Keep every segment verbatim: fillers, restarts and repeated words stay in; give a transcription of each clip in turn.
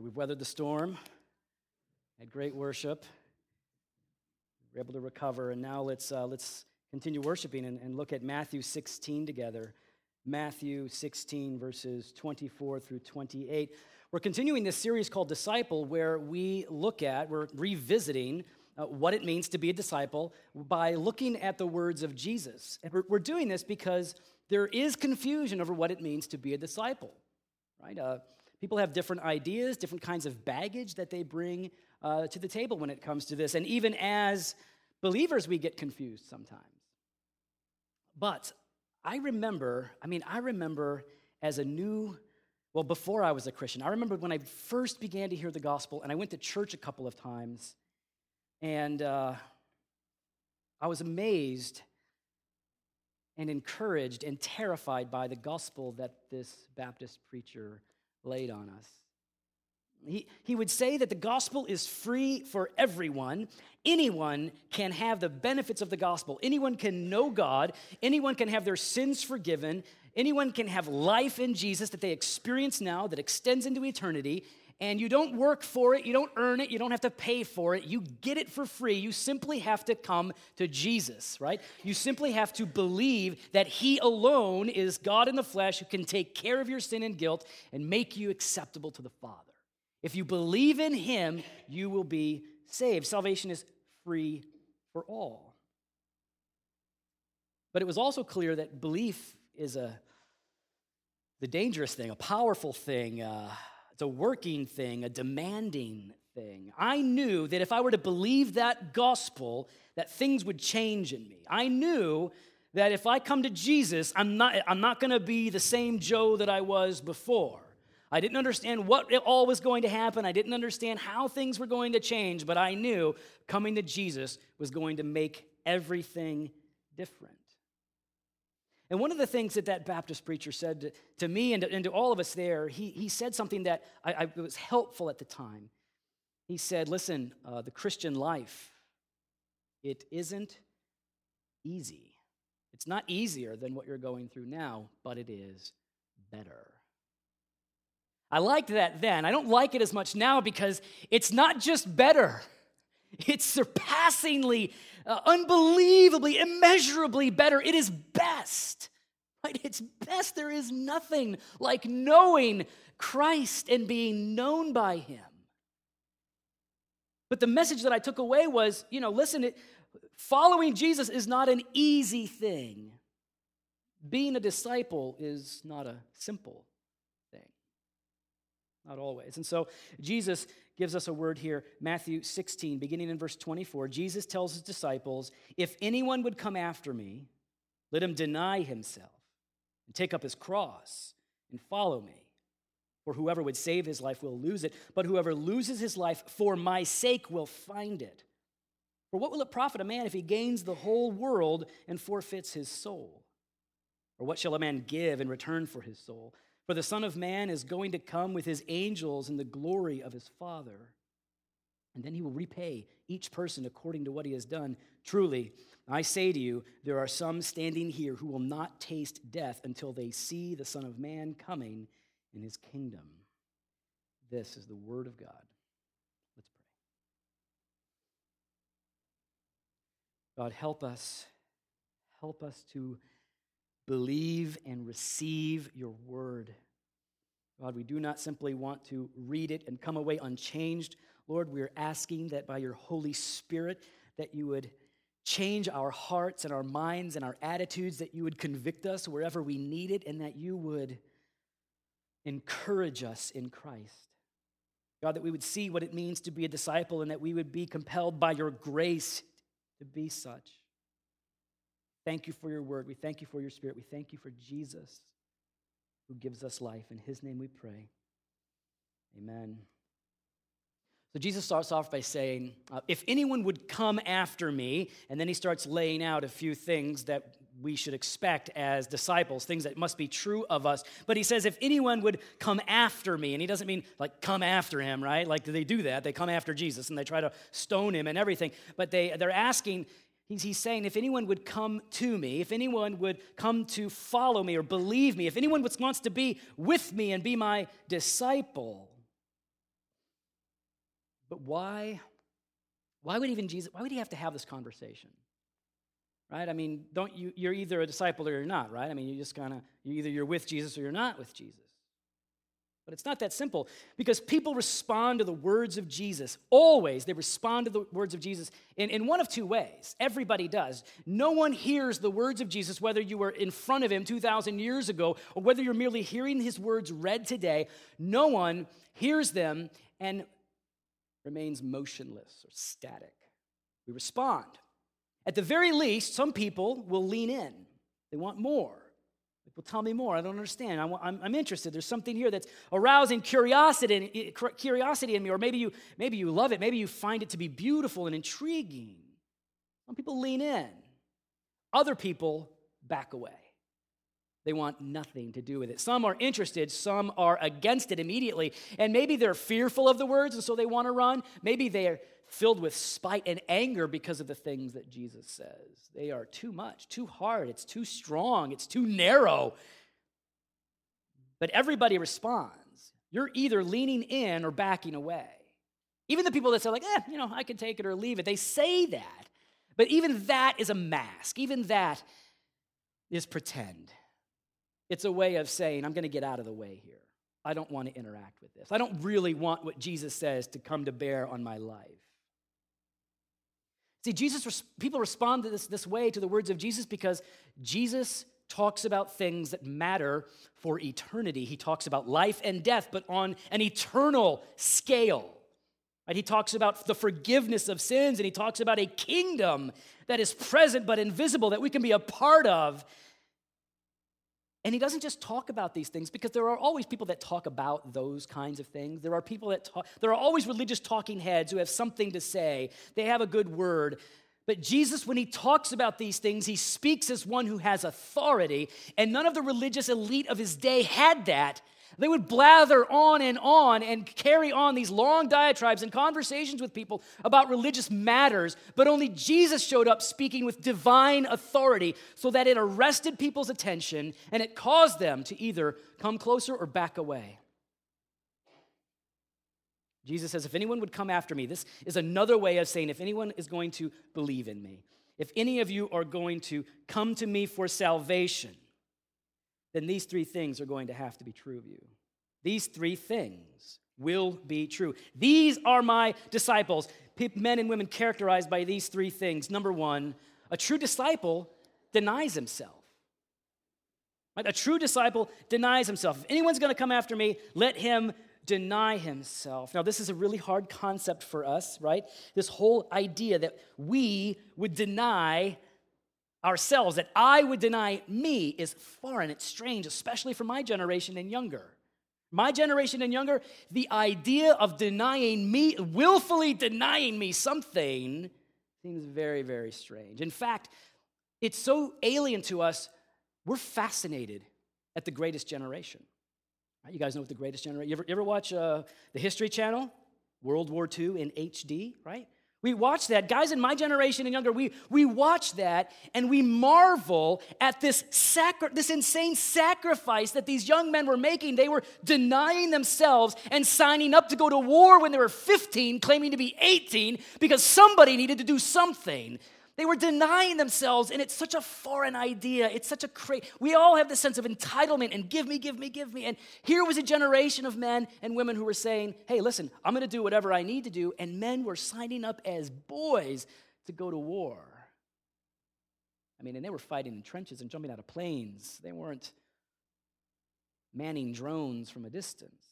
right, we've weathered the storm, had great worship, we're able to recover, and now let's uh, let's continue worshiping and, and look at Matthew sixteen together. Matthew sixteen, verses twenty-four through twenty-eight. We're continuing this series called Disciple, where we look at, we're revisiting uh, what it means to be a disciple by looking at the words of Jesus. And we're, we're doing this because there is confusion over what it means to be a disciple, right? Uh, people have different ideas, different kinds of baggage that they bring uh, to the table when it comes to this. And even as believers, we get confused sometimes. But I remember, I mean, I remember as a new, well, before I was a Christian, I remember when I first began to hear the gospel, and I went to church a couple of times, and uh, I was amazed and encouraged and terrified by the gospel that this Baptist preacher laid on us. He, he would say that the gospel is free for everyone. Anyone can have the benefits of the gospel. Anyone can know God. Anyone can have their sins forgiven. Anyone can have life in Jesus that they experience now that extends into eternity. And you don't work for it. You don't earn it. You don't have to pay for it. You get it for free. You simply have to come to Jesus, right? You simply have to believe that he alone is God in the flesh who can take care of your sin and guilt and make you acceptable to the Father. If you believe in him, you will be saved. Salvation is free for all. But it was also clear that belief is a the dangerous thing, a powerful thing, uh, it's a working thing, a demanding thing. I knew that if I were to believe that gospel, that things would change in me. I knew that if I come to Jesus, I'm not, I'm not going to be the same Joe that I was before. I didn't understand what all was going to happen. I didn't understand how things were going to change, but I knew coming to Jesus was going to make everything different. And one of the things that that Baptist preacher said to, to me and to, and to all of us there, he, he said something that I, I, was helpful at the time. He said, listen, uh, the Christian life, it isn't easy. It's not easier than what you're going through now, but it is better. I liked that then. I don't like it as much now because it's not just better. It's surpassingly, uh, unbelievably, immeasurably better. It is best. Right? It's best. There is nothing like knowing Christ and being known by him. But the message that I took away was, you know, listen, it, following Jesus is not an easy thing. Being a disciple is not a simple thing. Not always. And so Jesus gives us a word here, Matthew sixteen, beginning in verse twenty-four. Jesus tells his disciples, if anyone would come after me, let him deny himself and take up his cross and follow me. For whoever would save his life will lose it, but whoever loses his life for my sake will find it. For what will it profit a man if he gains the whole world and forfeits his soul? Or what shall a man give in return for his soul? For the Son of Man is going to come with his angels in the glory of his Father. And then he will repay each person according to what he has done. Truly, I say to you, there are some standing here who will not taste death until they see the Son of Man coming in his kingdom. This is the word of God. Let's pray. God, help us. Help us to believe and receive your word. God, we do not simply want to read it and come away unchanged. Lord, we are asking that by your Holy Spirit that you would change our hearts and our minds and our attitudes, that you would convict us wherever we need it, and that you would encourage us in Christ. God, that we would see what it means to be a disciple and that we would be compelled by your grace to be such. Thank you for your word. We thank you for your Spirit. We thank you for Jesus who gives us life. In his name we pray. Amen. So Jesus starts off by saying, uh, if anyone would come after me, and then he starts laying out a few things that we should expect as disciples, things that must be true of us. But he says, if anyone would come after me, and he doesn't mean like come after him, right? Like they do that. They come after Jesus and they try to stone him and everything. But they, they're asking, He's, he's saying, if anyone would come to me, if anyone would come to follow me or believe me, if anyone wants to be with me and be my disciple, But why, why would even Jesus, why would he have to have this conversation? Right? I mean, don't you, you're either a disciple or you're not, right? I mean, you just kind of, you either you're with Jesus or you're not with Jesus. But it's not that simple, because people respond to the words of Jesus. Always, they respond to the words of Jesus in, in one of two ways. Everybody does. No one hears the words of Jesus, whether you were in front of him two thousand years ago or whether you're merely hearing his words read today. No one hears them and remains motionless or static. We respond. At the very least, some people will lean in. They want more. Well, tell me more. I don't understand. I'm, I'm, I'm interested. There's something here that's arousing curiosity, curiosity in me, or maybe you, maybe you love it. Maybe you find it to be beautiful and intriguing. Some people lean in. Other people back away. They want nothing to do with it. Some are interested. Some are against it immediately. And maybe they're fearful of the words, and so they want to run. Maybe they're filled with spite and anger because of the things that Jesus says. They are too much, too hard, it's too strong, it's too narrow. But everybody responds. You're either leaning in or backing away. Even the people that say, like, eh, you know, I can take it or leave it, they say that. But even that is a mask. Even that is pretend. It's a way of saying, I'm going to get out of the way here. I don't want to interact with this. I don't really want what Jesus says to come to bear on my life. See, Jesus, people respond to this, this way to the words of Jesus because Jesus talks about things that matter for eternity. He talks about life and death, but on an eternal scale. Right? He talks about the forgiveness of sins, and he talks about a kingdom that is present but invisible that we can be a part of. And he doesn't just talk about these things, because there are always people that talk about those kinds of things. There are people that talk, there are always religious talking heads who have something to say. They have a good word. But Jesus, when he talks about these things, he speaks as one who has authority, and none of the religious elite of his day had that. They would blather on and on and carry on these long diatribes and conversations with people about religious matters, but only Jesus showed up speaking with divine authority, so that it arrested people's attention and it caused them to either come closer or back away. Jesus says, if anyone would come after me, this is another way of saying, if anyone is going to believe in me, if any of you are going to come to me for salvation, then these three things are going to have to be true of you. These three things will be true. These are my disciples, men and women characterized by these three things. Number one, a true disciple denies himself. Right? A true disciple denies himself. If anyone's going to come after me, let him deny himself. Now, this is a really hard concept for us, right? This whole idea that we would deny ourselves, that I would deny me, is foreign. It's strange, especially for my generation and younger. My generation and younger, the idea of denying me, willfully denying me something, seems very, very strange. In fact, it's so alien to us, we're fascinated at the Greatest Generation. Right? You guys know what the Greatest Generation, you ever, you ever watch uh, the History Channel, World War Two in H D, right? We watch that. Guys in my generation and younger, we, we watch that and we marvel at this sacri- this insane sacrifice that these young men were making. They were denying themselves and signing up to go to war when they were fifteen, claiming to be eighteen, because somebody needed to do something. They were denying themselves, and it's such a foreign idea. It's such a crazy. We all have this sense of entitlement and give me, give me, give me. And here was a generation of men and women who were saying, hey, listen, I'm going to do whatever I need to do. And men were signing up as boys to go to war. I mean, and they were fighting in trenches and jumping out of planes. They weren't manning drones from a distance.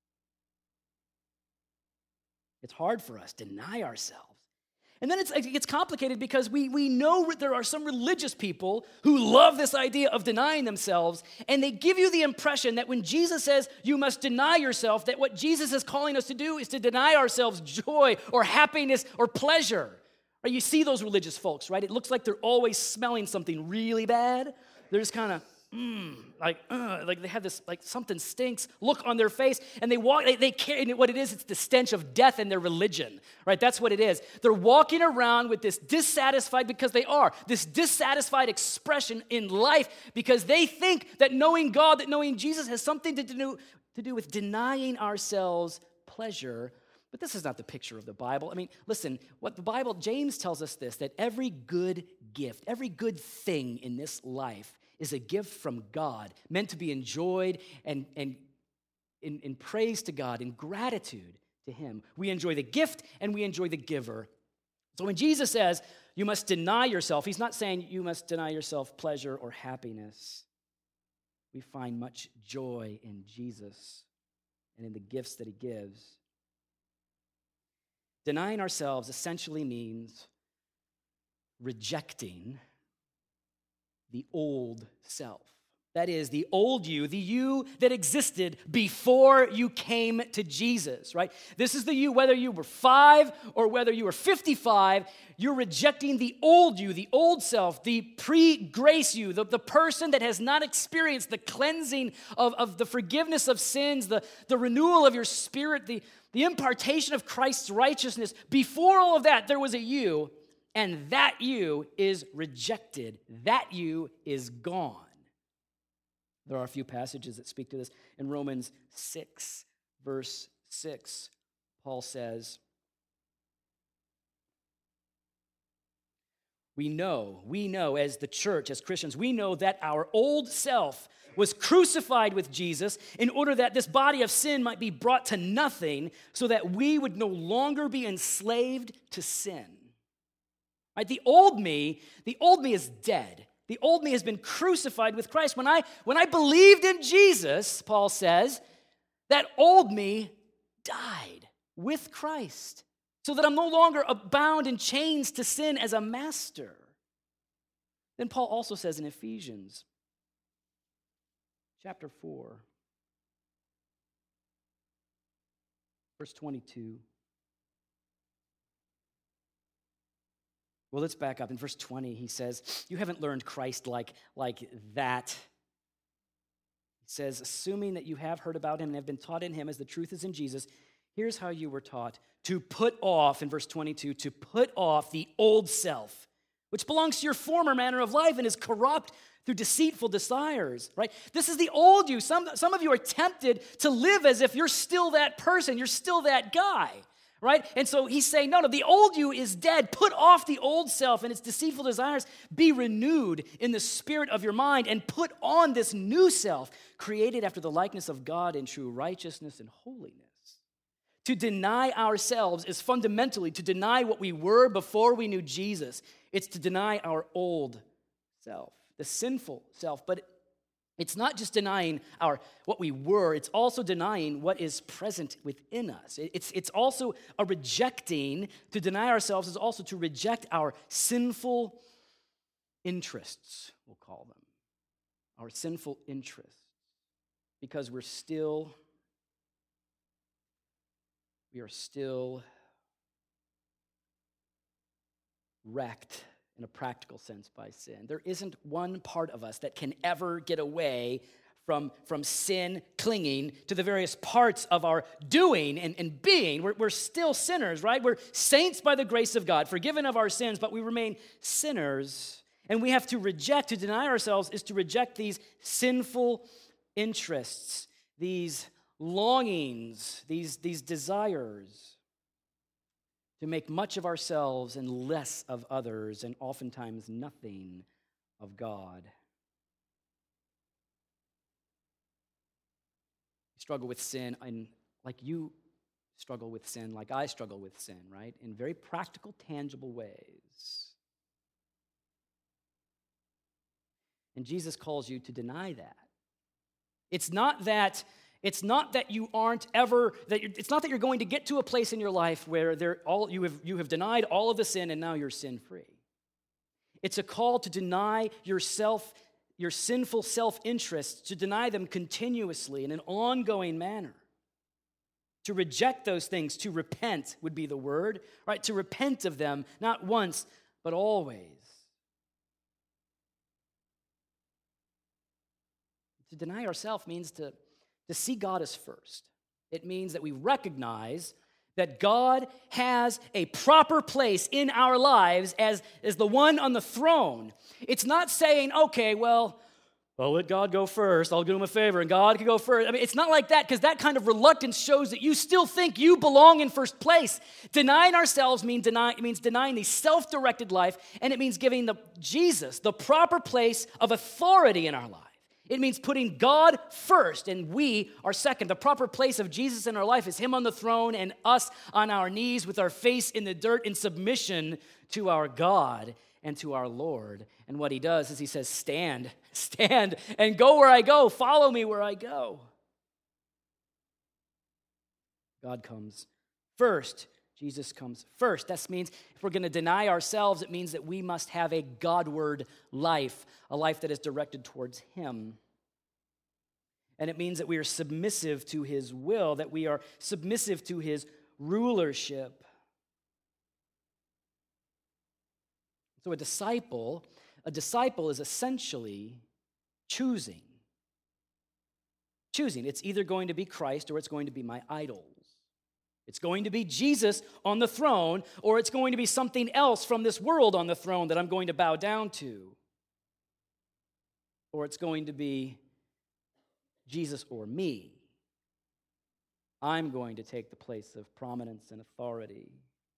It's hard for us to deny ourselves. And then it's, it gets complicated because we, we know there are some religious people who love this idea of denying themselves, and they give you the impression that when Jesus says you must deny yourself, that what Jesus is calling us to do is to deny ourselves joy or happiness or pleasure. Right? You see those religious folks, right? It looks like they're always smelling something really bad. They're just kind of, mm, like, uh, like they have this, like something stinks look on their face, and they walk, they, they carry, what it is, it's the stench of death in their religion, right? That's what it is. They're walking around with this dissatisfied, because they are, this dissatisfied expression in life, because they think that knowing God, that knowing Jesus has something to do, to do with denying ourselves pleasure But this is not the picture of the Bible. I mean, listen, what the Bible, James tells us this, that every good gift, every good thing in this life is a gift from God, meant to be enjoyed and, and in, in praise to God, in gratitude to him. We enjoy the gift and we enjoy the giver. So when Jesus says, you must deny yourself, he's not saying you must deny yourself pleasure or happiness. We find much joy in Jesus and in the gifts that he gives. Denying ourselves essentially means rejecting the old self. That is, the old you, the you that existed before you came to Jesus, right? This is the you, whether you were five or whether you were fifty-five, you're rejecting the old you, the old self, the pre-grace you, the, the person that has not experienced the cleansing of, of the forgiveness of sins, the, the renewal of your spirit, the, the impartation of Christ's righteousness. Before all of that, there was a you, and that you is rejected. That you is gone. There are a few passages that speak to this. In Romans six, verse six, Paul says, we know, we know as the church, as Christians, we know that our old self was crucified with Jesus in order that this body of sin might be brought to nothing so that we would no longer be enslaved to sin. Right? The old me, the old me is dead. The old me has been crucified with Christ. When I, when I believed in Jesus, Paul says, that old me died with Christ so that I'm no longer bound in chains to sin as a master. Then Paul also says in Ephesians chapter four, verse twenty-two. Well, let's back up. In verse twenty, he says, you haven't learned Christ like, like that. He says, assuming that you have heard about him and have been taught in him as the truth is in Jesus, here's how you were taught. To put off, in verse twenty-two, to put off the old self, which belongs to your former manner of life and is corrupt through deceitful desires, right? This is the old you. Some, some of you are tempted to live as if you're still that person. You're still that guy. Right? And so he's saying, no, no, the old you is dead. Put off the old self and its deceitful desires. Be renewed in the spirit of your mind and put on this new self, created after the likeness of God in true righteousness and holiness. To deny ourselves is fundamentally to deny what we were before we knew Jesus. It's to deny our old self, the sinful self. But it's not just denying our what we were, it's also denying what is present within us. It's, it's also a rejecting. To deny ourselves is also to reject our sinful interests, we'll call them. Our sinful interests. Because we're still, we are still wrecked in a practical sense by sin. There isn't one part of us that can ever get away from, from sin clinging to the various parts of our doing and, and being. We're, we're still sinners, right? We're saints by the grace of God, forgiven of our sins, but we remain sinners. And we have to reject, to deny ourselves is to reject these sinful interests, these longings, these, these desires, to make much of ourselves and less of others, and oftentimes nothing of God. We struggle with sin, and like you struggle with sin, like I struggle with sin, right? In very practical, tangible ways. And Jesus calls you to deny that. It's not that It's not that you aren't ever, that it's not that you're going to get to a place in your life where there all you have you have denied all of the sin and now you're sin-free. It's a call to deny yourself, your sinful self-interests, to deny them continuously in an ongoing manner. To reject those things, to repent would be the word, right? To repent of them, not once, but always. To deny ourselves means to To see God as first. It means that we recognize that God has a proper place in our lives as, as the one on the throne. It's not saying, okay, well, well, let God go first. I'll do him a favor, and God can go first. I mean, it's not like that, because that kind of reluctance shows that you still think you belong in first place. Denying ourselves means, deny, means denying the self-directed life, and it means giving the Jesus the proper place of authority in our life. It means putting God first, and we are second. The proper place of Jesus in our life is him on the throne and us on our knees with our face in the dirt in submission to our God and to our Lord. And what he does is he says, stand, stand, and go where I go. Follow me where I go. God comes first. Jesus comes first. That means if we're going to deny ourselves, it means that we must have a Godward life, a life that is directed towards him. And it means that we are submissive to his will, that we are submissive to his rulership. So a disciple, a disciple is essentially choosing. Choosing. It's either going to be Christ or it's going to be my idols. It's going to be Jesus on the throne, or it's going to be something else from this world on the throne that I'm going to bow down to. Or it's going to be Jesus or me. I'm going to take the place of prominence and authority.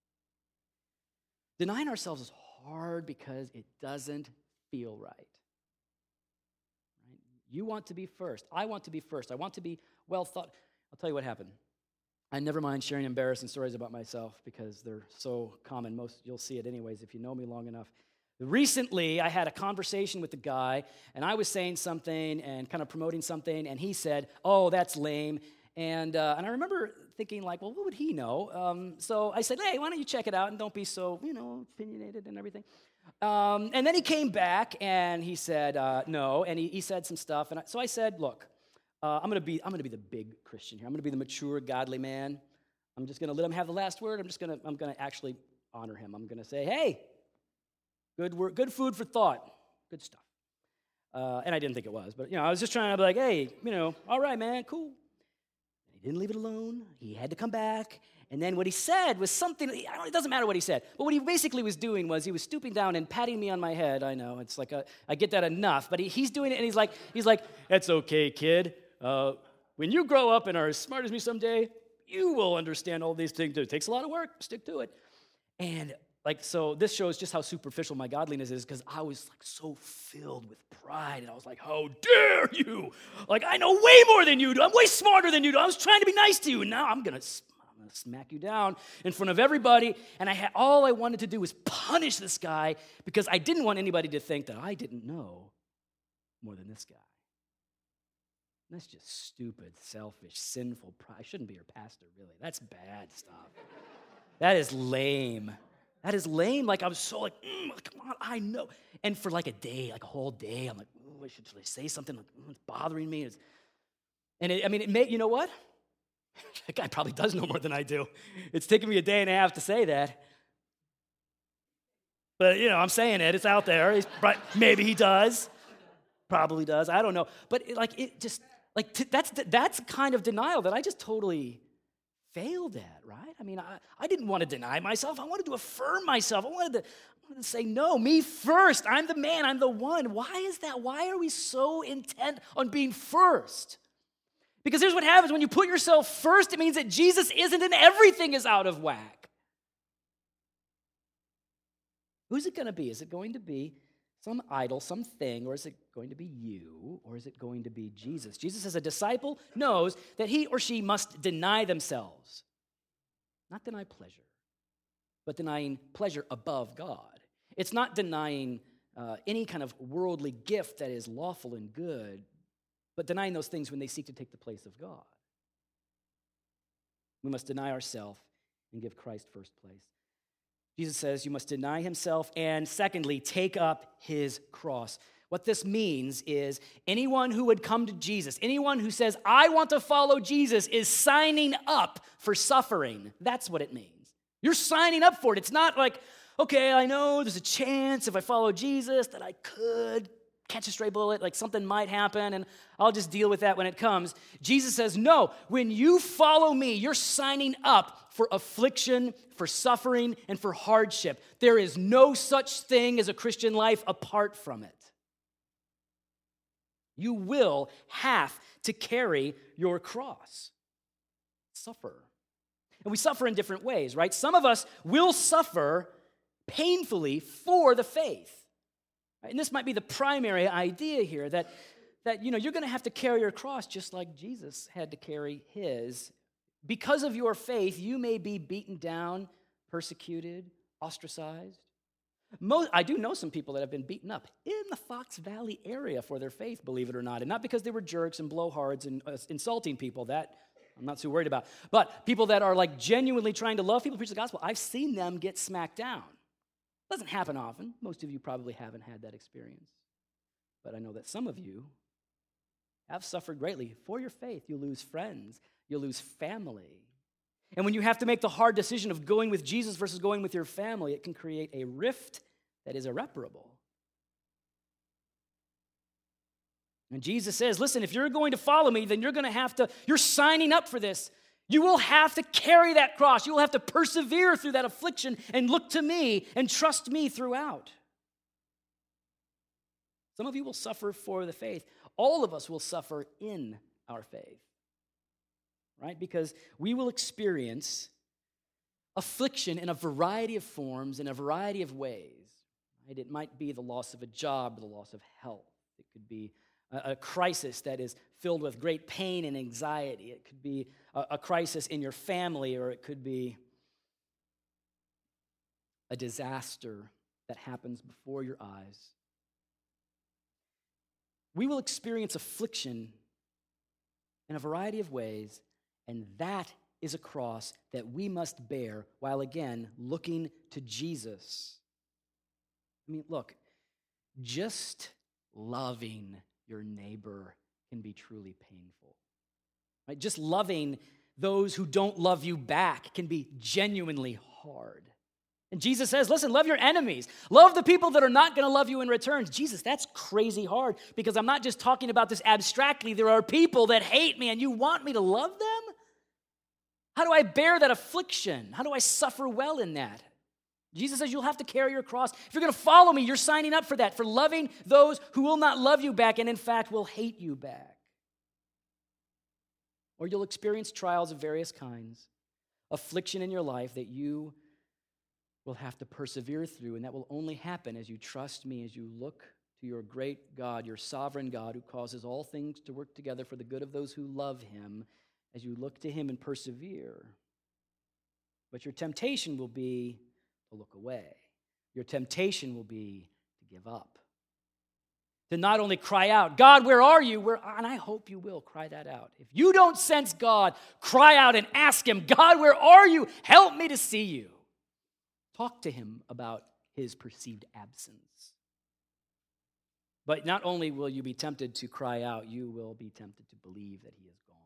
Denying ourselves is hard because it doesn't feel right. Right? You want to be first. I want to be first. I want to be well thought. I'll tell you what happened. I never mind sharing embarrassing stories about myself because they're so common. Most you'll see it anyways if you know me long enough. Recently, I had a conversation with a guy, and I was saying something and kind of promoting something, and he said, "Oh, that's lame." And uh, and I remember thinking, like, well, what would he know? Um, so I said, "Hey, why don't you check it out and don't be so, you know, opinionated and everything." Um, and then he came back and he said, uh, "No," and he, he said some stuff. And I, so I said, "Look, uh, I'm gonna be I'm gonna be the big Christian here. I'm gonna be the mature, godly man. I'm just gonna let him have the last word. I'm just gonna I'm gonna actually honor him. I'm gonna say, hey." Good word, good food for thought. Good stuff. Uh, and I didn't think it was, but, you know, I was just trying to be like, hey, you know, all right, man, cool. He didn't leave it alone. He had to come back. And then what he said was something, I don't, it doesn't matter what he said, but what he basically was doing was he was stooping down and patting me on my head. I know, it's like, a, I get that enough, but he, he's doing it, and he's like, he's like, "That's okay, kid. Uh, when you grow up and are as smart as me someday, you will understand all these things. It takes a lot of work. Stick to it." And Like, so this shows just how superficial my godliness is, because I was, like, so filled with pride, and I was like, how dare you? Like, I know way more than you do. I'm way smarter than you do. I was trying to be nice to you, and now I'm going to I'm gonna smack you down in front of everybody, and I had, all I wanted to do was punish this guy because I didn't want anybody to think that I didn't know more than this guy. And that's just stupid, selfish, sinful pride. I shouldn't be your pastor, really. That's bad stuff. That is lame. That is lame. Like, I was so like, mm, come on, I know. And for like a day, like a whole day, I'm like, oh, I should, should I say something? Like, oh, it's bothering me. It's, and it, I mean, it may, you know what? That guy probably does know more than I do. It's taken me a day and a half to say that. But, you know, I'm saying it. It's out there. He's, maybe he does. Probably does. I don't know. But, it, like, it just, like, t- that's that's kind of denial that I just totally failed at, right? I mean, I, I didn't want to deny myself. I wanted to affirm myself. I wanted to, I wanted to say, no, me first. I'm the man. I'm the one. Why is that? Why are we so intent on being first? Because here's what happens. When you put yourself first, it means that Jesus isn't and everything is out of whack. Who's it going to be? Is it going to be some idol, something, or is it going to be you, or is it going to be Jesus? Jesus, as a disciple, knows that he or she must deny themselves. Not deny pleasure, but denying pleasure above God. It's not denying uh, any kind of worldly gift that is lawful and good, but denying those things when they seek to take the place of God. We must deny ourselves and give Christ first place. Jesus says you must deny himself and, secondly, take up his cross. What this means is anyone who would come to Jesus, anyone who says, I want to follow Jesus, is signing up for suffering. That's what it means. You're signing up for it. It's not like, okay, I know there's a chance if I follow Jesus that I could catch a stray bullet, like something might happen, and I'll just deal with that when it comes. Jesus says, no, when you follow me, you're signing up for affliction, for suffering, and for hardship. There is no such thing as a Christian life apart from it. You will have to carry your cross. Suffer. And we suffer in different ways, right? Some of us will suffer painfully for the faith. Right? And this might be the primary idea here, that, that you know, you're going to have to carry your cross just like Jesus had to carry his. Because of your faith, you may be beaten down, persecuted, ostracized. Most, I do know some people that have been beaten up in the Fox Valley area for their faith, believe it or not. And not because they were jerks and blowhards and uh, insulting people. That I'm not too worried about. But people that are like genuinely trying to love people, preach the gospel, I've seen them get smacked down. Doesn't happen often. Most of you probably haven't had that experience. But I know that some of you have suffered greatly for your faith. You lose friends. You lose family. And when you have to make the hard decision of going with Jesus versus going with your family, it can create a rift that is irreparable. And Jesus says, listen, if you're going to follow me, then you're going to have to, you're signing up for this. You will have to carry that cross. You will have to persevere through that affliction and look to me and trust me throughout. Some of you will suffer for the faith. All of us will suffer in our faith. Right? Because we will experience affliction in a variety of forms, in a variety of ways. Right? It might be the loss of a job, the loss of health. It could be a, a crisis that is filled with great pain and anxiety. It could be a, a crisis in your family, or it could be a disaster that happens before your eyes. We will experience affliction in a variety of ways. And that is a cross that we must bear while, again, looking to Jesus. I mean, look, just loving your neighbor can be truly painful. Right? Just loving those who don't love you back can be genuinely hard. And Jesus says, listen, love your enemies. Love the people that are not going to love you in return. Jesus, that's crazy hard, because I'm not just talking about this abstractly. There are people that hate me, and you want me to love them? How do I bear that affliction? How do I suffer well in that? Jesus says you'll have to carry your cross. If you're going to follow me, you're signing up for that, for loving those who will not love you back and, in fact, will hate you back. Or you'll experience trials of various kinds, affliction in your life that you will have to persevere through, and that will only happen as you trust me, as you look to your great God, your sovereign God, who causes all things to work together for the good of those who love him, as you look to him and persevere. But your temptation will be to look away. Your temptation will be to give up. To not only cry out, God, where are you? Where, and I hope you will cry that out. If you don't sense God, cry out and ask him, God, where are you? Help me to see you. Talk to him about his perceived absence. But not only will you be tempted to cry out, you will be tempted to believe that he is gone.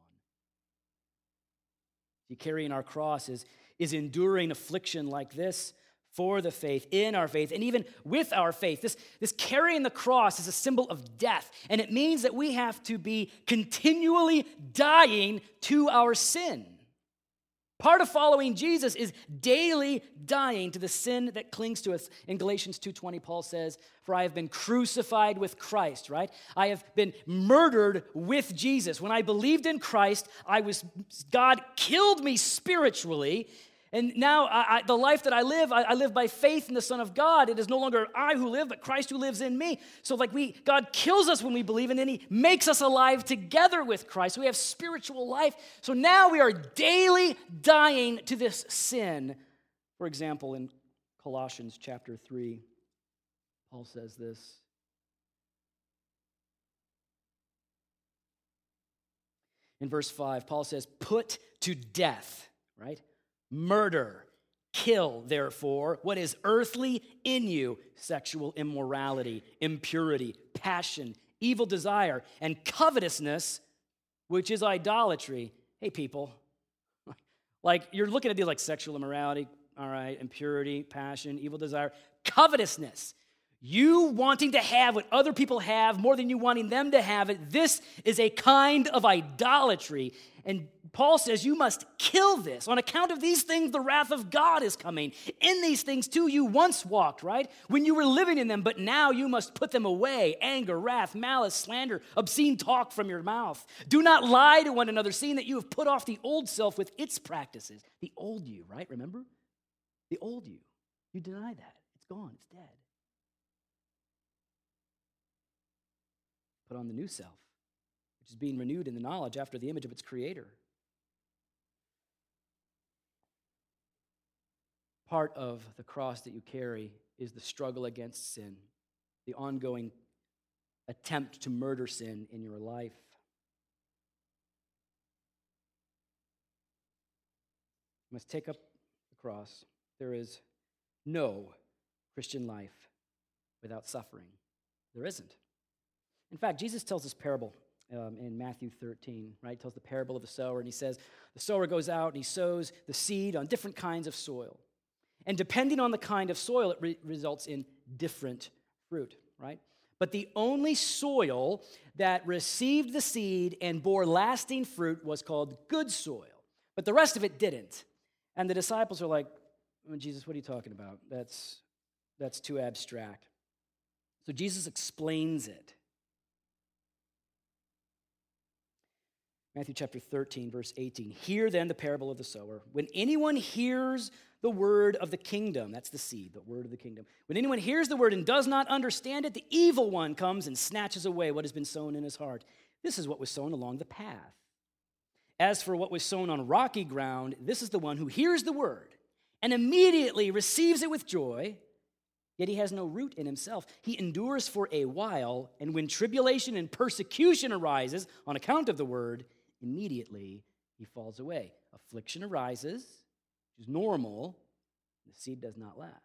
See, carrying our cross is, is enduring affliction like this for the faith, in our faith, and even with our faith. This, this carrying the cross is a symbol of death, and it means that we have to be continually dying to our sin. Part of following Jesus is daily dying to the sin that clings to us. In Galatians two twenty, Paul says, for I have been crucified with Christ, right? I have been murdered with Jesus. When I believed in Christ, I was God killed me spiritually. And now I, I, the life that I live, I, I live by faith in the Son of God. It is no longer I who live, but Christ who lives in me. So like we, God kills us when we believe, and then he makes us alive together with Christ. So we have spiritual life. So now we are daily dying to this sin. For example, in Colossians chapter three, Paul says this. In verse five, Paul says, put to death, right? Murder, kill, therefore, what is earthly in you, sexual immorality, impurity, passion, evil desire, and covetousness, which is idolatry. Hey, people, like you're looking at these like sexual immorality, all right, impurity, passion, evil desire, covetousness. You wanting to have what other people have more than you wanting them to have it. This is a kind of idolatry. And Paul says you must kill this. On account of these things, the wrath of God is coming. In these things, too, you once walked, right? When you were living in them, but now you must put them away. Anger, wrath, malice, slander, obscene talk from your mouth. Do not lie to one another, seeing that you have put off the old self with its practices. The old you, right? Remember? The old you. You deny that. It's gone. It's dead. Put on the new self, which is being renewed in the knowledge after the image of its creator. Part of the cross that you carry is the struggle against sin, the ongoing attempt to murder sin in your life. You must take up the cross. There is no Christian life without suffering. There isn't. In fact, Jesus tells this parable um, in Matthew thirteen, right? He tells the parable of the sower, and he says, the sower goes out and he sows the seed on different kinds of soil. And depending on the kind of soil, it re- results in different fruit, right? But the only soil that received the seed and bore lasting fruit was called good soil. But the rest of it didn't. And the disciples are like, oh, Jesus, what are you talking about? That's, that's too abstract. So Jesus explains it. Matthew chapter thirteen, verse eighteen. Hear then the parable of the sower. When anyone hears the word of the kingdom, that's the seed, the word of the kingdom. When anyone hears the word and does not understand it, the evil one comes and snatches away what has been sown in his heart. This is what was sown along the path. As for what was sown on rocky ground, this is the one who hears the word and immediately receives it with joy, yet he has no root in himself. He endures for a while, and when tribulation and persecution arises on account of the word, immediately he falls away. Affliction arises, which is normal. The seed does not last.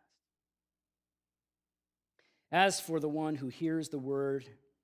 As for the one who hears the word,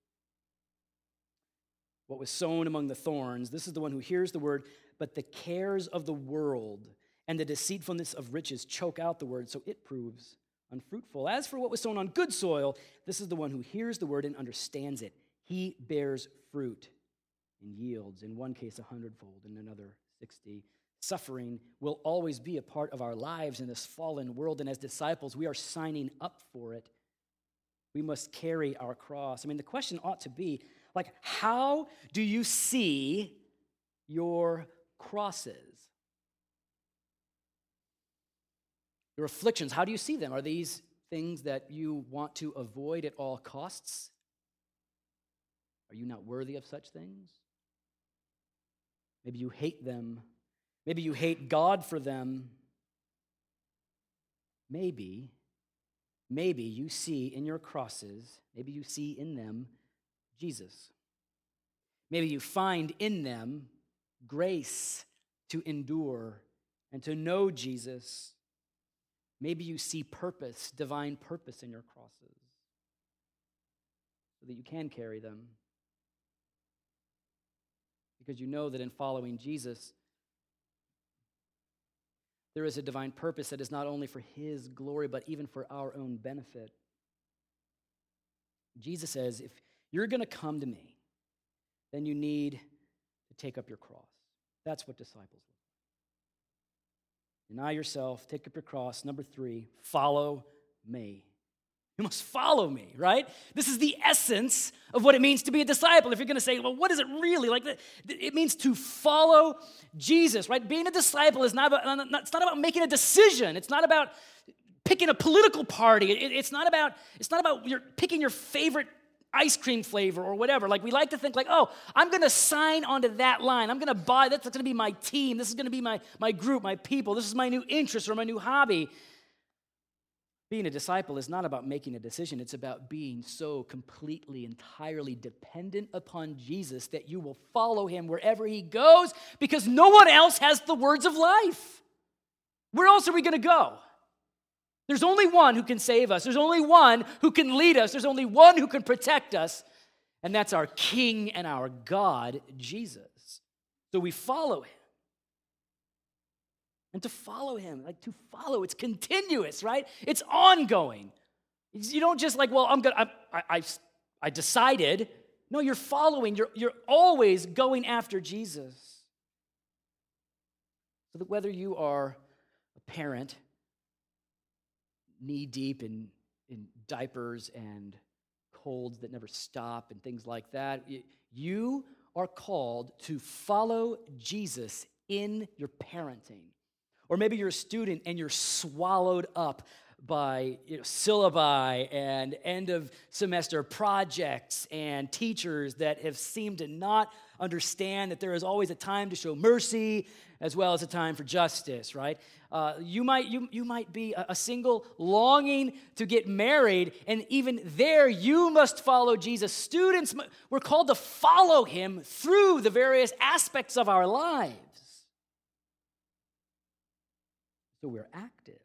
what was sown among the thorns, this is the one who hears the word, but the cares of the world and the deceitfulness of riches choke out the word, so it proves unfruitful. As for what was sown on good soil, this is the one who hears the word and understands it. He bears fruit and yields, in one case a hundredfold, in another sixty. Suffering will always be a part of our lives in this fallen world, and as disciples, we are signing up for it. We must carry our cross. I mean, the question ought to be, like, how do you see your crosses? Your afflictions, how do you see them? Are these things that you want to avoid at all costs? Are you not worthy of such things? Maybe you hate them. Maybe you hate God for them. Maybe, maybe you see in your crosses, maybe you see in them Jesus. Maybe you find in them grace to endure and to know Jesus. Maybe you see purpose, divine purpose in your crosses, so that you can carry them. Because you know that in following Jesus, there is a divine purpose that is not only for his glory, but even for our own benefit. Jesus says, if you're going to come to me, then you need to take up your cross. That's what disciples look like. Deny yourself, take up your cross. Number three, follow me. You must follow me, right? This is the essence of what it means to be a disciple. If you're going to say, well, what is it really? Like, it means to follow Jesus, right? Being a disciple is not about, it's not about making a decision. It's not about picking a political party. It's not about, it's not about your, picking your favorite ice cream flavor or whatever. Like, we like to think like, oh, I'm going to sign onto that line. I'm going to buy, that's going to be my team. This is going to be my, my group, my people. This is my new interest or my new hobby. Being a disciple is not about making a decision. It's about being so completely, entirely dependent upon Jesus that you will follow him wherever he goes, because no one else has the words of life. Where else are we going to go? There's only one who can save us. There's only one who can lead us. There's only one who can protect us, and that's our King and our God, Jesus. So we follow him. And to follow him, like to follow, it's continuous, right? It's ongoing. You don't just like, well, I'm gonna, I, I, I decided. No, you're following. You're, you're always going after Jesus. So that whether you are a parent knee-deep in, in diapers and colds that never stop and things like that, you are called to follow Jesus in your parenting. Or maybe you're a student and you're swallowed up by you know, syllabi and end of semester projects and teachers that have seemed to not understand that there is always a time to show mercy as well as a time for justice, right? Uh, you might you you might be a, a single longing to get married, and even there you must follow Jesus. Students, we're called to follow him through the various aspects of our lives. So we're active.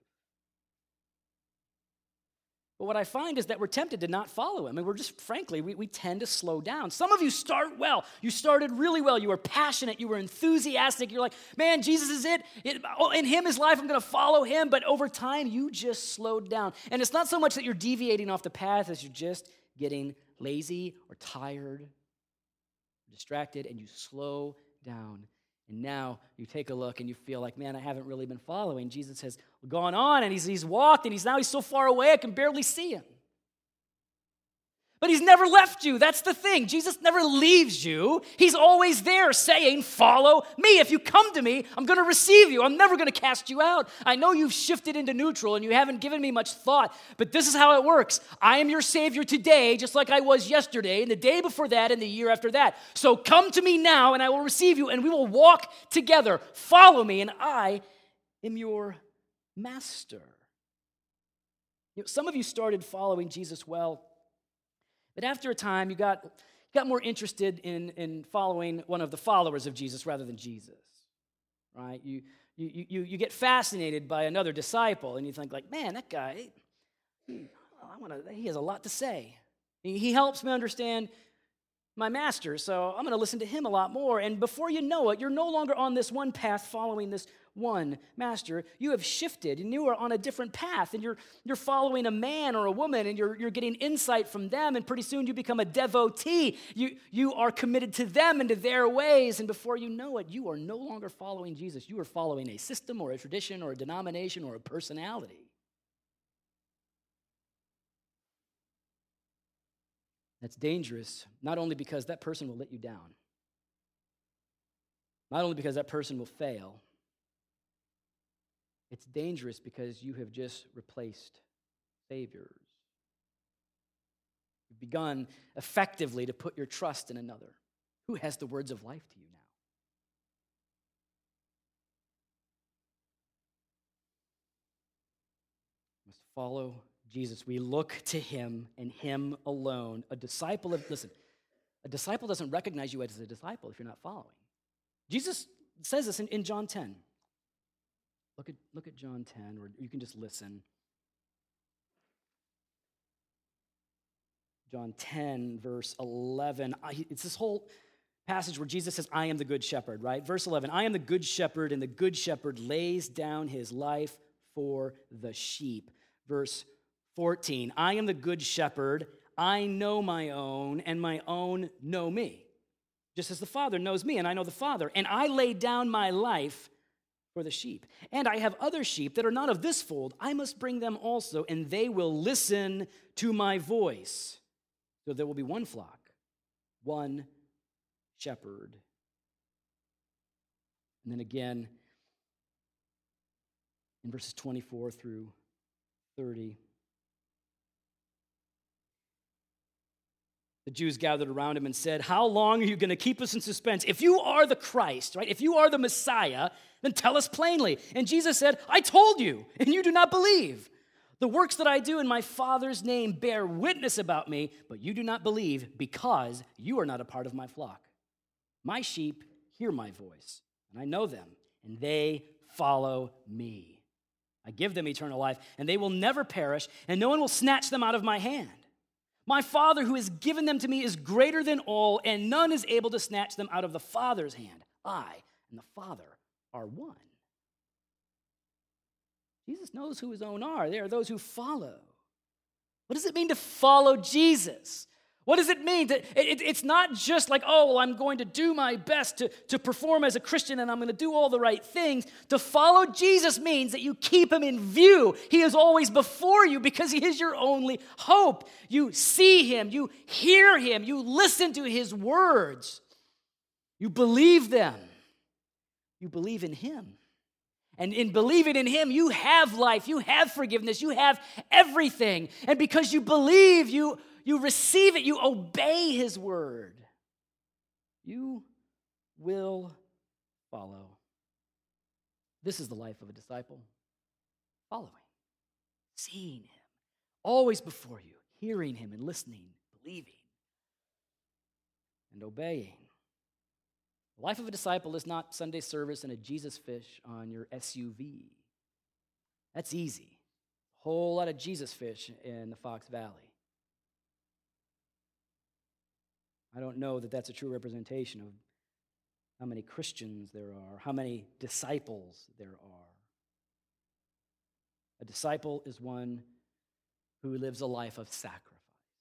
But what I find is that we're tempted to not follow him. And we're just, frankly, we, we tend to slow down. Some of you start well. You started really well. You were passionate. You were enthusiastic. You're like, man, Jesus is it. it in him is life. I'm going to follow him. But over time, you just slowed down. And it's not so much that you're deviating off the path as you're just getting lazy or tired, or distracted, and you slow down. And now you take a look and you feel like, man, I haven't really been following. Jesus has gone on and he's, he's walked and he's now he's so far away I can barely see him. But he's never left you. That's the thing. Jesus never leaves you. He's always there saying, follow me. If you come to me, I'm going to receive you. I'm never going to cast you out. I know you've shifted into neutral and you haven't given me much thought, but this is how it works. I am your Savior today, just like I was yesterday, and the day before that, and the year after that. So come to me now, and I will receive you, and we will walk together. Follow me, and I am your master. You know, some of you started following Jesus well, but after a time, you got, got more interested in, in following one of the followers of Jesus rather than Jesus, right? You, you, you, you get fascinated by another disciple, and you think like, man, that guy, he, I wanna, he has a lot to say. He, he helps me understand my master, so I'm going to listen to him a lot more. And before you know it, you're no longer on this one path following this one master. You have shifted, and you are on a different path, and you're you're following a man or a woman, and you're you're getting insight from them, and pretty soon you become a devotee. You you are committed to them and to their ways, and before you know it, you are no longer following Jesus. You are following a system or a tradition or a denomination or a personality. That's dangerous, not only because that person will let you down, not only because that person will fail. It's dangerous because you have just replaced saviors. You've begun effectively to put your trust in another who has the words of life to you now. You must follow Jesus. We look to him and him alone. A disciple of, listen, a disciple doesn't recognize you as a disciple if you're not following. Jesus says this in, in John ten. Look at, look at John ten, or you can just listen. John ten, verse eleven. It's this whole passage where Jesus says, I am the good shepherd, right? Verse eleven, I am the good shepherd, and the good shepherd lays down his life for the sheep. Verse fourteen, I am the good shepherd. I know my own, and my own know me. Just as the Father knows me, and I know the Father. And I lay down my life for the sheep. And I have other sheep that are not of this fold. I must bring them also, and they will listen to my voice. So there will be one flock, one shepherd. And then again, in verses twenty-four through thirty, the Jews gathered around him and said, how long are you going to keep us in suspense? If you are the Christ, right? If you are the Messiah, then tell us plainly. And Jesus said, I told you, and you do not believe. The works that I do in my Father's name bear witness about me, but you do not believe because you are not a part of my flock. My sheep hear my voice, and I know them, and they follow me. I give them eternal life, and they will never perish, and no one will snatch them out of my hand. My Father who has given them to me is greater than all, and none is able to snatch them out of the Father's hand. I and the Father are one. Jesus knows who his own are. They are those who follow. What does it mean to follow Jesus? What does it mean? To, it, it, it's not just like, oh, well, I'm going to do my best to, to perform as a Christian and I'm going to do all the right things. To follow Jesus means that you keep him in view. He is always before you because he is your only hope. You see him, you hear him, you listen to his words. You believe them. You believe in him. And in believing in him, you have life, you have forgiveness, you have everything. And because you believe, you, you receive it, you obey his word. You will follow. This is the life of a disciple. Following, seeing him, always before you, hearing him and listening, believing, and obeying. The life of a disciple is not Sunday service and a Jesus fish on your S U V. That's easy. A whole lot of Jesus fish in the Fox Valley. I don't know that that's a true representation of how many Christians there are, how many disciples there are. A disciple is one who lives a life of sacrifice.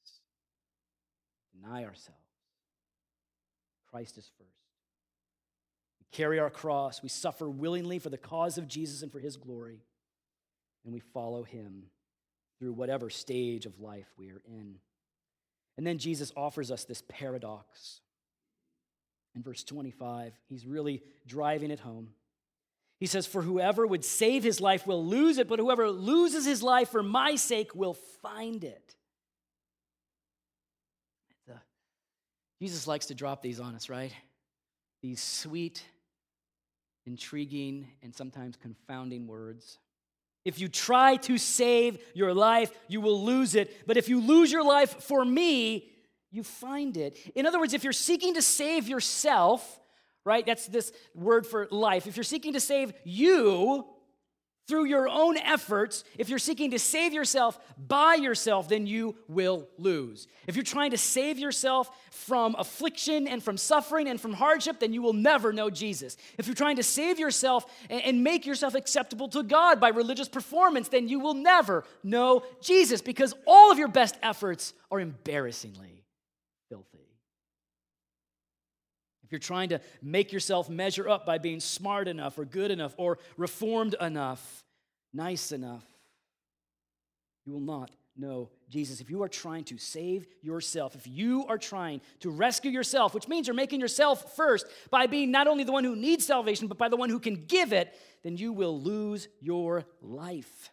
Deny ourselves. Christ is first. Carry our cross, we suffer willingly for the cause of Jesus and for his glory, and we follow him through whatever stage of life we are in. And then Jesus offers us this paradox. In verse twenty-five, he's really driving it home. He says, "For whoever would save his life will lose it, but whoever loses his life for my sake will find it." The, Jesus likes to drop these on us, right? These sweet, intriguing, and sometimes confounding words. If you try to save your life, you will lose it. But if you lose your life for me, you find it. In other words, if you're seeking to save yourself, right? That's this word for life. If you're seeking to save you through your own efforts, if you're seeking to save yourself by yourself, then you will lose. If you're trying to save yourself from affliction and from suffering and from hardship, then you will never know Jesus. If you're trying to save yourself and make yourself acceptable to God by religious performance, then you will never know Jesus because all of your best efforts are embarrassingly filthy. If you're trying to make yourself measure up by being smart enough or good enough or reformed enough, nice enough, you will not know Jesus. If you are trying to save yourself, if you are trying to rescue yourself, which means you're making yourself first by being not only the one who needs salvation, but by the one who can give it, then you will lose your life.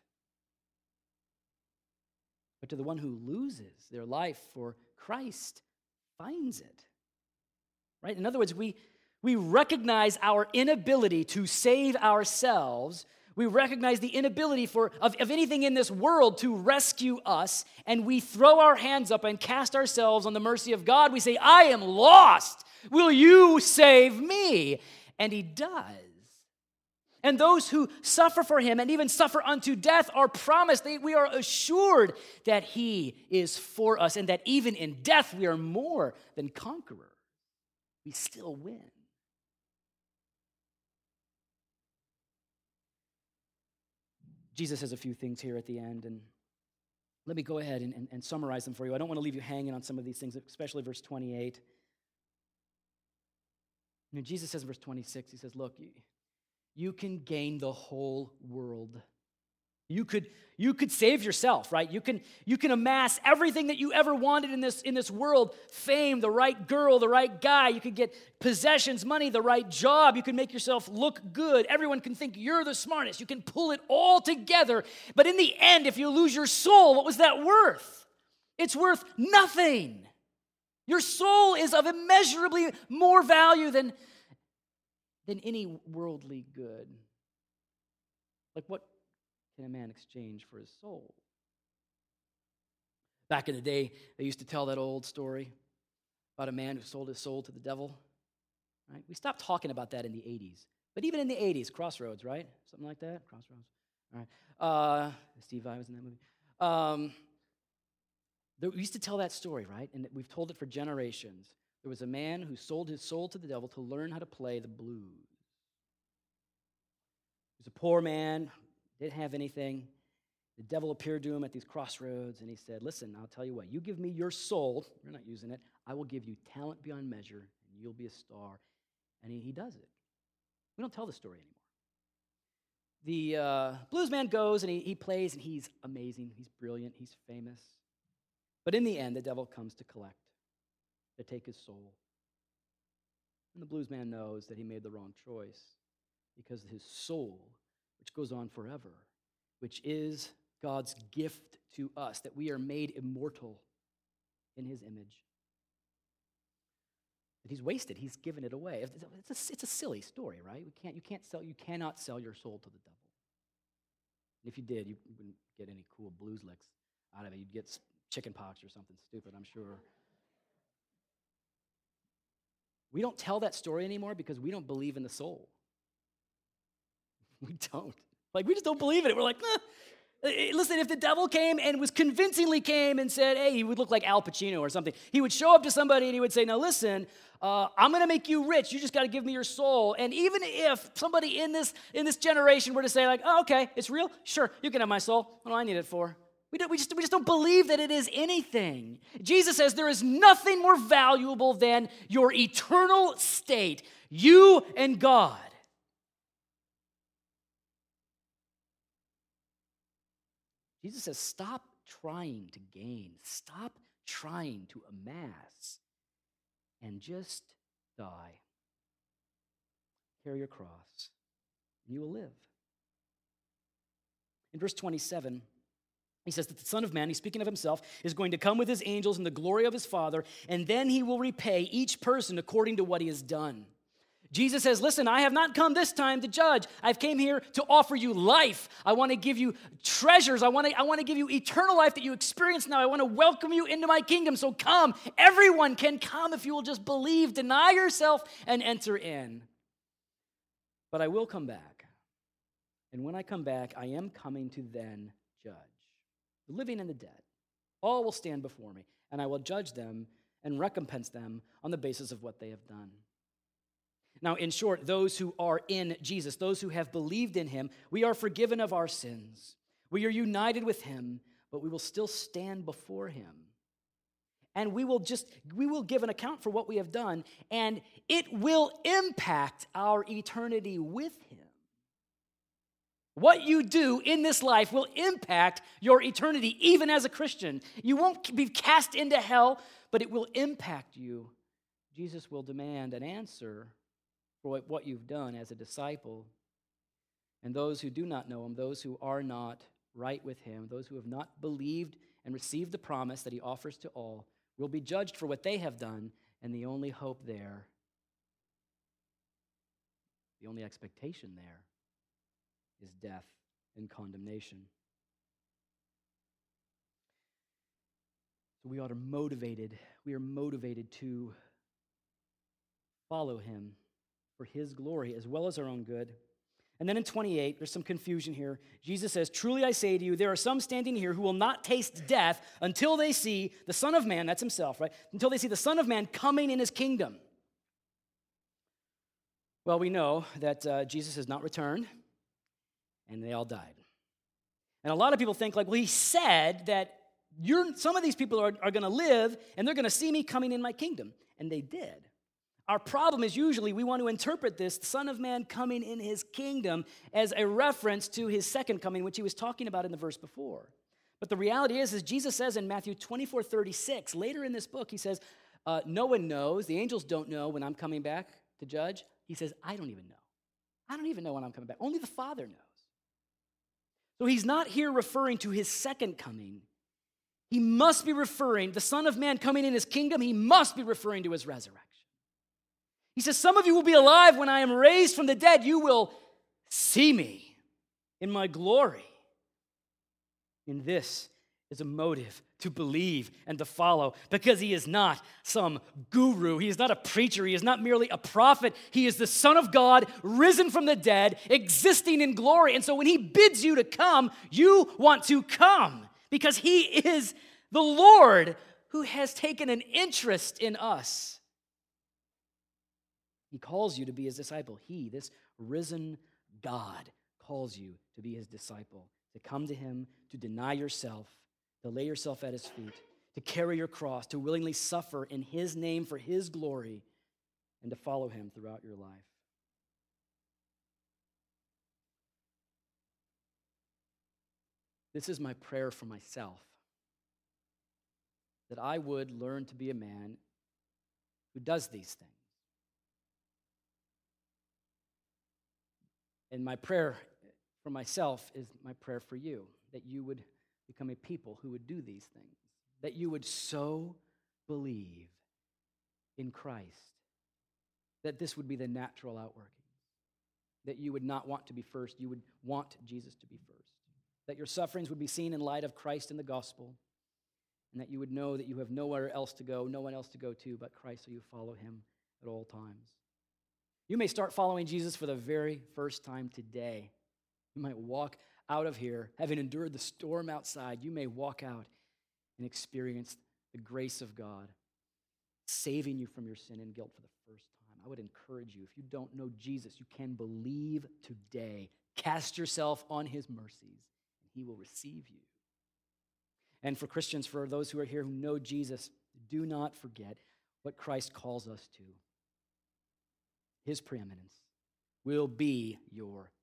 But to the one who loses their life for Christ finds it. Right? In other words, we, we recognize our inability to save ourselves. We recognize the inability for of, of anything in this world to rescue us, and we throw our hands up and cast ourselves on the mercy of God. We say, I am lost. Will you save me? And he does. And those who suffer for him and even suffer unto death are promised, they, we are assured that he is for us and that even in death we are more than conquerors. We still win. Jesus has a few things here at the end, and let me go ahead and, and, and summarize them for you. I don't want to leave you hanging on some of these things, especially verse twenty-eight. You know, Jesus says in verse twenty-six, he says, look, you, you can gain the whole world. You could, you could save yourself, right? You can, you can amass everything that you ever wanted in this, in this world. Fame, the right girl, the right guy. You could get possessions, money, the right job. You can make yourself look good. Everyone can think you're the smartest. You can pull it all together. But in the end, if you lose your soul, what was that worth? It's worth nothing. Your soul is of immeasurably more value than, than any worldly good. Like what can a man exchange for his soul? Back in the day, they used to tell that old story about a man who sold his soul to the devil. Right? We stopped talking about that in the eighties. But even in the eighties, Crossroads, right? Something like that? Crossroads. All right. Uh, Steve Vai was in that movie. Um, they, we used to tell that story, right? And we've told it for generations. There was a man who sold his soul to the devil to learn how to play the blues. He was a poor man, didn't have anything, The devil appeared to him at these crossroads, and he said, listen, I'll tell you what, you give me your soul, you're not using it, I will give you talent beyond measure, and you'll be a star. And he, he does it. We don't tell the story anymore. The uh, blues man goes, and he, he plays, and he's amazing, he's brilliant, he's famous. But in the end, the devil comes to collect, to take his soul. And the blues man knows that he made the wrong choice because his soul, which goes on forever, which is God's gift to us, that we are made immortal in his image, that he's wasted, he's given it away. It's a, it's a silly story, right? We can't, you, can't sell, you cannot sell your soul to the devil. And if you did, you wouldn't get any cool blues licks out of it. You'd get chicken pox or something stupid, I'm sure. We don't tell that story anymore because we don't believe in the soul. We don't. Like, we just don't believe in it. We're like, eh. Listen, if the devil came and was convincingly came and said, hey, he would look like Al Pacino or something. He would show up to somebody and he would say, now listen, uh, I'm going to make you rich. You just got to give me your soul. And even if somebody in this in this generation were to say like, oh, okay, it's real. Sure, you can have my soul. What do I need it for? We, don't, we, just, we just don't believe that it is anything. Jesus says there is nothing more valuable than your eternal state, you and God. Jesus says, stop trying to gain. Stop trying to amass. And just die. Carry your cross. And you will live. In verse twenty-seven, he says that the Son of Man, he's speaking of himself, is going to come with his angels in the glory of his Father, and then he will repay each person according to what he has done. Jesus says, listen, I have not come this time to judge. I've came here to offer you life. I want to give you treasures. I want to, I want to give you eternal life that you experience now. I want to welcome you into my kingdom. So come. Everyone can come if you will just believe, deny yourself, and enter in. But I will come back. And when I come back, I am coming to then judge the living and the dead. All will stand before me, and I will judge them and recompense them on the basis of what they have done. Now, in short, those who are in Jesus, those who have believed in him, we are forgiven of our sins. We are united with him, but we will still stand before him. And we will just, we will give an account for what we have done, and it will impact our eternity with him. What you do in this life will impact your eternity, even as a Christian. You won't be cast into hell, but it will impact you. Jesus will demand an answer for what you've done as a disciple. And those who do not know him, those who are not right with him, those who have not believed and received the promise that he offers to all, will be judged for what they have done, and the only hope there, the only expectation there, is death and condemnation. So we are motivated, we are motivated to follow him for his glory as well as our own good. And then in twenty-eight, there's some confusion here. Jesus says, truly I say to you, there are some standing here who will not taste death until they see the Son of Man, that's himself, right? Until they see the Son of Man coming in his kingdom. Well, we know that uh, Jesus has not returned, and they all died. And a lot of people think, like, well, he said that you're, some of these people are, are going to live, and they're going to see me coming in my kingdom. And they did. Our problem is usually we want to interpret this, the Son of Man coming in his kingdom, as a reference to his second coming, which he was talking about in the verse before. But the reality is, as Jesus says in Matthew twenty-four thirty-six, later in this book, he says, uh, no one knows, the angels don't know when I'm coming back to judge. He says, I don't even know. I don't even know when I'm coming back. Only the Father knows. So he's not here referring to his second coming. He must be referring, the Son of Man coming in his kingdom, he must be referring to his resurrection. He says, some of you will be alive when I am raised from the dead. You will see me in my glory. And this is a motive to believe and to follow, because he is not some guru. He is not a preacher. He is not merely a prophet. He is the Son of God, risen from the dead, existing in glory. And so when he bids you to come, you want to come, because he is the Lord who has taken an interest in us. He calls you to be his disciple. He, this risen God, calls you to be his disciple, to come to him, to deny yourself, to lay yourself at his feet, to carry your cross, to willingly suffer in his name for his glory, and to follow him throughout your life. This is my prayer for myself, that I would learn to be a man who does these things. And my prayer for myself is my prayer for you, that you would become a people who would do these things, that you would so believe in Christ, that this would be the natural outworking, that you would not want to be first, you would want Jesus to be first, that your sufferings would be seen in light of Christ and the gospel, and that you would know that you have nowhere else to go, no one else to go to but Christ, so you follow him at all times. You may start following Jesus for the very first time today. You might walk out of here, having endured the storm outside, you may walk out and experience the grace of God, saving you from your sin and guilt for the first time. I would encourage you, if you don't know Jesus, you can believe today. Cast yourself on his mercies, and he will receive you. And for Christians, for those who are here who know Jesus, do not forget what Christ calls us to. His preeminence will be your